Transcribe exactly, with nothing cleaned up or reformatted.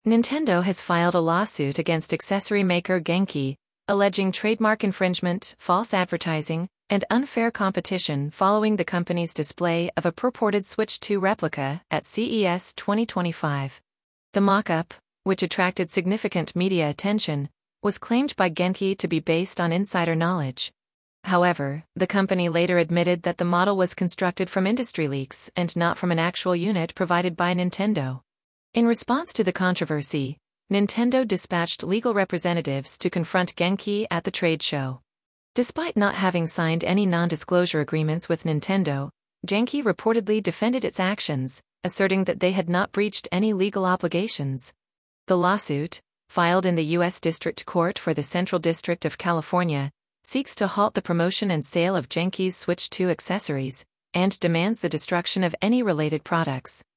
Nintendo has filed a lawsuit against accessory maker Genki, alleging trademark infringement, false advertising, and unfair competition following the company's display of a purported Switch two replica at C E S twenty twenty-five. The mock-up, which attracted significant media attention, was claimed by Genki to be based on insider knowledge. However, the company later admitted that the model was constructed from industry leaks and not from an actual unit provided by Nintendo. In response to the controversy, Nintendo dispatched legal representatives to confront Genki at the trade show. Despite not having signed any non-disclosure agreements with Nintendo, Genki reportedly defended its actions, asserting that they had not breached any legal obligations. The lawsuit, filed in the U S District Court for the Central District of California, seeks to halt the promotion and sale of Genki's Switch two accessories, and demands the destruction of any related products.